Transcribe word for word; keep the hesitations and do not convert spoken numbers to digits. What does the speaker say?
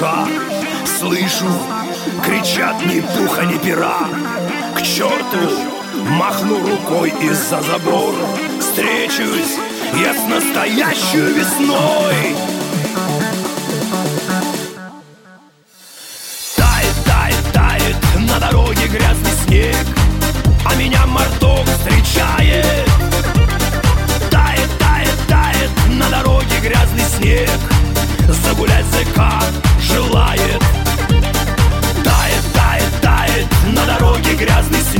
дыша. Слышу, кричат ни пуха, ни пера. К черту махну рукой из-за забора. Встречусь я с настоящей весной. Тает, тает, тает на дороге грязный снег, а меня марток встречает. Тает, тает, тает на дороге грязный снег, загулять зэка желает. Тает, тает, тает на дороге грязный